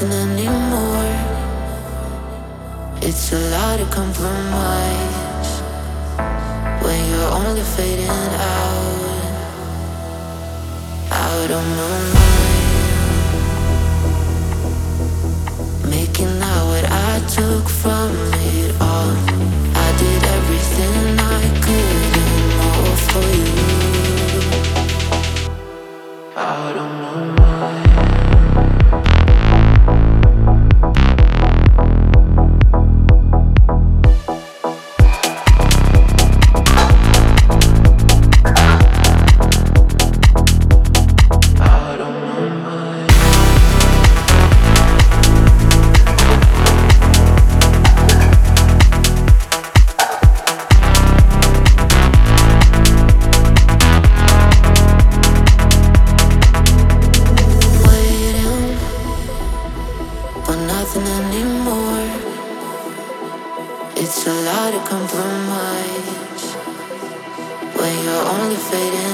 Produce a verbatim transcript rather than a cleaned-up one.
nothing anymore. It's a lot of compromise when you're only fading out, out of my mind. Making out what I took from it all. I did everything I could and more for you. Out of my mind. Nothing anymore. It's a lot of compromise when you're only fading